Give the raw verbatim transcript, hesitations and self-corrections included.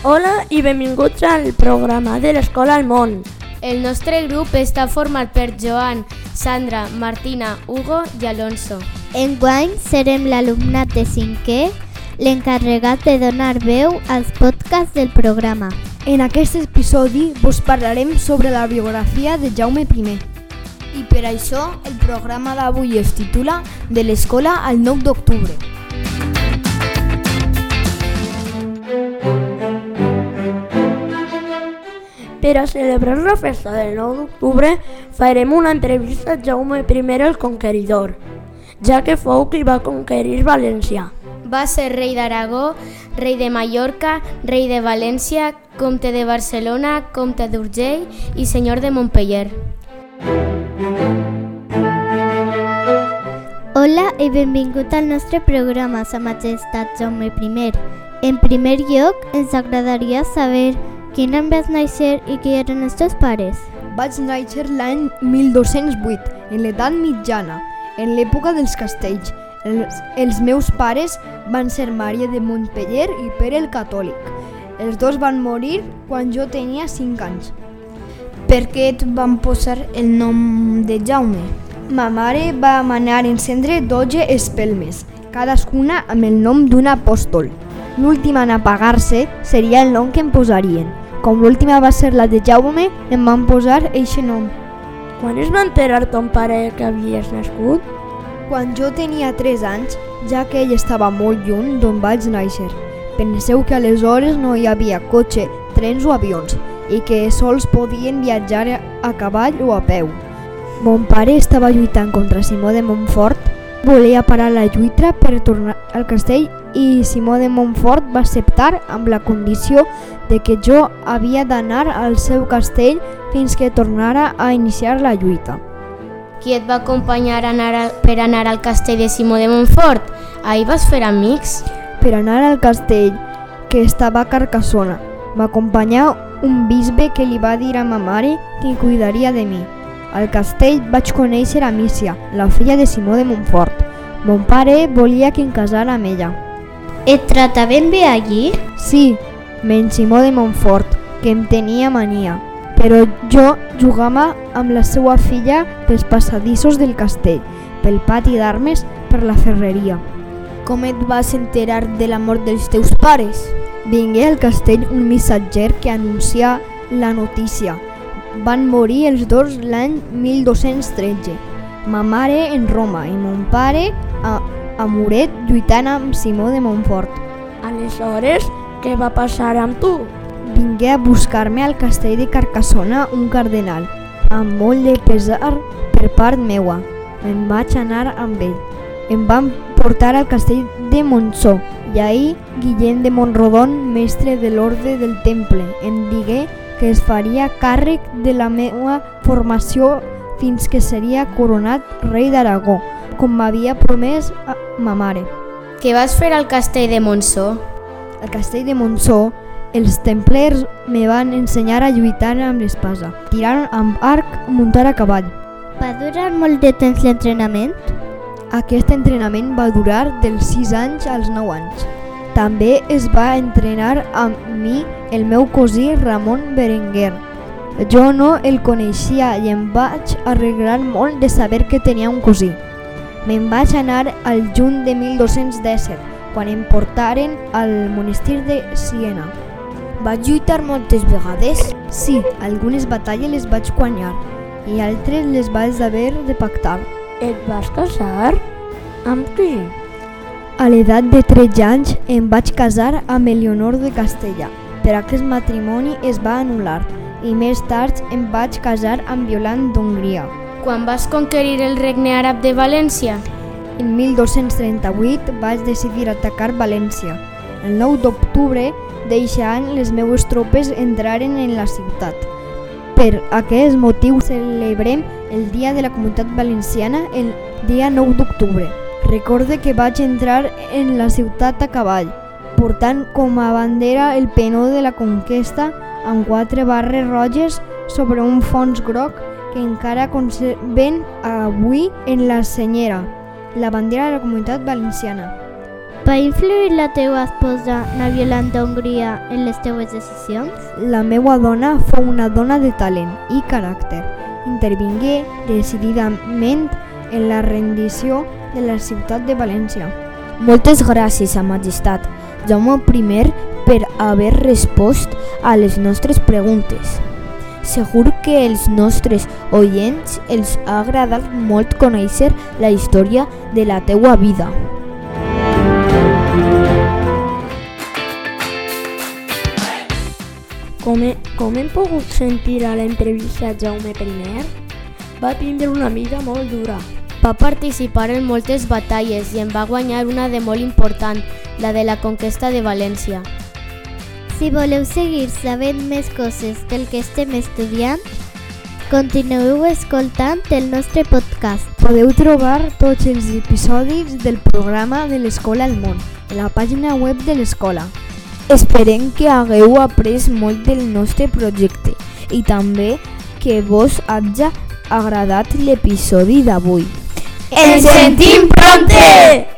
Hola i benvinguts al programa de l'Escola al Món. El nostre grup està format per Joan, Sandra, Martina, Hugo i Alonso. Enguany serem l'alumnat de cinquè, l'encarregat de donar veu als podcasts del programa. En aquest episodi vos parlarem sobre la biografia de Jaume primer. I per això el programa d'avui es titula De l'escola al nou d'octubre. Per a celebrar la festa del nou d'octubre farem una entrevista a Jaume primer el Conqueridor, ja que fou qui va conquerir València. Va ser rei d'Aragó, rei de Mallorca, rei de València, comte de Barcelona, comte d'Urgell i senyor de Montpeller. Hola i benvingut al nostre programa, Sa Majestat Jaume primer. En primer lloc, ens agradaria saber quin any vas néixer i qui eren els teus pares. Vaig néixer l'any mil dos-cents vuit, en l'edat mitjana, en l'època dels castells. Els, els meus pares van ser Maria de Montpeller i Pere el Catòlic. Els dos van morir quan jo tenia cinc anys. Per què et van posar el nom de Jaume? Ma mare va manar encendre dotze espelmes, cadascuna amb el nom d'un apòstol. L'última en apagar-se seria el nom que em posarien. Com l'última va ser la de Jaume, em van posar eixe nom. Quan es va enterar ton pare que havies nascut? Quan jo tenia tres anys, ja que ell estava molt lluny d'on vaig néixer. Penseu que aleshores no hi havia cotxe, trens o avions, i que sols podien viatjar a cavall o a peu. Mon pare estava lluitant contra Simó de Montfort, volia parar la lluita per tornar al castell i Simó de Montfort va acceptar amb la condició de que jo havia d'anar al seu castell fins que tornara a iniciar la lluita. Qui et va acompanyar a anar a, per anar al castell de Simó de Montfort? Ahir vas fer amics? Per anar al castell, que estava a Carcassona, m'acompanyà un bisbe que li va dir a ma mare que cuidaria de mi. Al castell vaig conèixer a Mícia, la filla de Simó de Montfort. Mon pare volia que em casara amb ella. Et trataven bé allí? Sí, menys Simó de Montfort, que em tenia mania. Però jo jugava amb la seva filla pels passadissos del castell, pel pati d'armes, per la ferreria. Com et vas enterar de la mort dels teus pares? Vingué al castell un missatger que anuncia la notícia. Van morir els dos l'any mil dos-cents tretze. Ma mare en Roma i mon pare a, a Muret lluitant amb Simó de Montfort. Aleshores, què va passar amb tu? Vingué a buscar-me al castell de Carcassona un cardenal, amb molt de pesar per part meua. Me'n vaig anar amb ell. Em van portar al castell de Montsó i ahir Guillem de Montrodon, mestre de l'orde del Temple, em digué que es faria càrrec de la meva formació fins que seria coronat rei d'Aragó, com m'havia promès a ma mare. Què vas fer al castell de Montsó? Al castell de Montsó, els templers me van ensenyar a lluitar amb l'espasa, tirar amb arc, muntar a cavall. Va durar molt de temps l'entrenament? Aquest entrenament va durar dels sis anys als nou anys. També es va entrenar amb mi el meu cosí Ramon Berenguer. Jo no el coneixia i em vaig arreglar molt de saber que tenia un cosí. Me'n vaig anar al juny de mil dos-cents disset, quan em portaren al monestir de Siena. Vaig lluitar moltes vegades? Sí, algunes batalles les vaig guanyar i altres les vaig haver de pactar. Et vas casar? Amb qui? A l'edat de tretze anys em vaig casar amb Eleonor de Castella. Per aquest matrimoni es va anul·lar i més tard em vaig casar amb Violant d'Hongria. Quan vas conquerir el regne àrab de València? En mil dos-cents trenta-vuit vaig decidir atacar València. El nou d'octubre d'eixe any les meues tropes entraren en la ciutat. Per aquest motiu celebrem el Dia de la Comunitat Valenciana el dia nou d'octubre. Recorde que vaig entrar en la ciutat a cavall, portant com a bandera el penó de la conquesta amb quatre barres roges sobre un fons groc que encara conserven avui en la senyera, la bandera de la Comunitat Valenciana. Va influir la teua esposa, na Violanta Hongria, en les teues decisions? La meua dona fou una dona de talent i caràcter. Intervingué decididament en la rendició de la ciutat de València. Moltes gràcies, Sa Majestat Jaume primer, per haver respost a les nostres preguntes. Segur que els nostres oients els ha agradat molt conèixer la història de la teua vida. Com, he, com hem pogut sentir a l'entrevista Jaume primer, va tindre una vida molt dura. Va participar en moltes batalles i en va guanyar una de molt important, la de la conquesta de València. Si voleu seguir sabent més coses del que estem estudiant, continueu escoltant el nostre podcast. Podeu trobar tots els episodis del programa de l'Escola al Món en la pàgina web de l'escola. Esperem que hagueu après molt del nostre projecte i també que vos hagi agradat l'episodi d'avui. Ens sentim prompte!